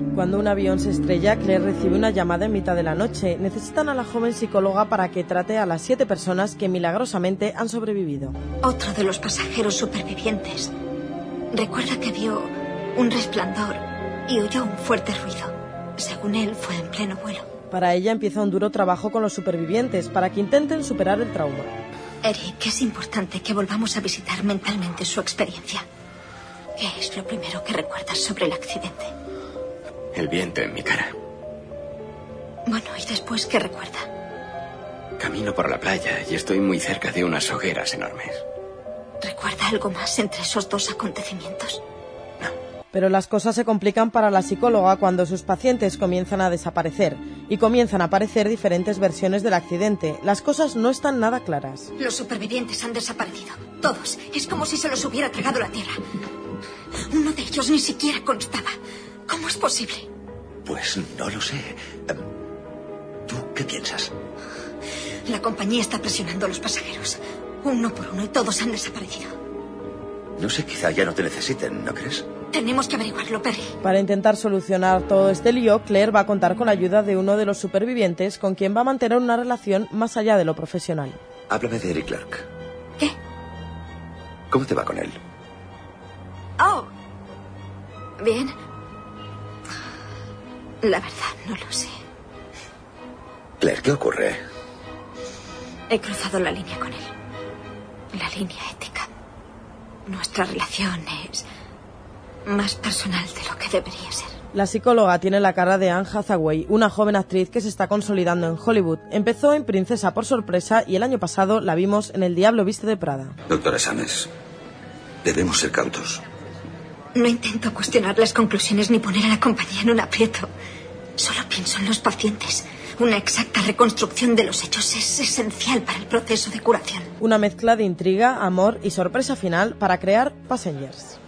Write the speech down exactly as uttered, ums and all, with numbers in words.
Cuando un avión se estrella, Claire recibe una llamada en mitad de la noche. Necesitan a la joven psicóloga para que trate a las siete personas que milagrosamente han sobrevivido. Otro de los pasajeros supervivientes recuerda que vio un resplandor y oyó un fuerte ruido. Según él, fue en pleno vuelo. Para ella empieza un duro trabajo con los supervivientes para que intenten superar el trauma. Eric, es importante que volvamos a visitar mentalmente su experiencia. ¿Qué es lo primero que recuerdas sobre el accidente? El viento en mi cara. Bueno, ¿y después qué recuerda? Camino por la playa y estoy muy cerca de unas hogueras enormes. ¿Recuerda algo más entre esos dos acontecimientos? No. Pero las cosas se complican para la psicóloga cuando sus pacientes comienzan a desaparecer y comienzan a aparecer diferentes versiones del accidente. Las cosas no están nada claras. Los supervivientes han desaparecido. Todos. Es como si se los hubiera tragado la tierra. Uno de ellos ni siquiera constaba. ¿Cómo es posible? Pues no lo sé. ¿Tú qué piensas? La compañía está presionando a los pasajeros. Uno por uno y todos han desaparecido. No sé, quizá ya no te necesiten, ¿no crees? Tenemos que averiguarlo, Perry. Para intentar solucionar todo este lío, Claire va a contar con la ayuda de uno de los supervivientes con quien va a mantener una relación más allá de lo profesional. Háblame de Eric Clark. ¿Qué? ¿Cómo te va con él? Oh, bien. La verdad, no lo sé. Claire, ¿qué ocurre? He cruzado la línea con él. La línea ética. Nuestra relación es más personal de lo que debería ser. La psicóloga tiene la cara de Anne Hathaway, una joven actriz que se está consolidando en Hollywood. Empezó en Princesa por sorpresa y el año pasado la vimos en El diablo viste de Prada. Doctora Sames, debemos ser cautos. No intento cuestionar las conclusiones ni poner a la compañía en un aprieto. Solo pienso en los pacientes. Una exacta reconstrucción de los hechos es esencial para el proceso de curación. Una mezcla de intriga, amor y sorpresa final para crear Passengers.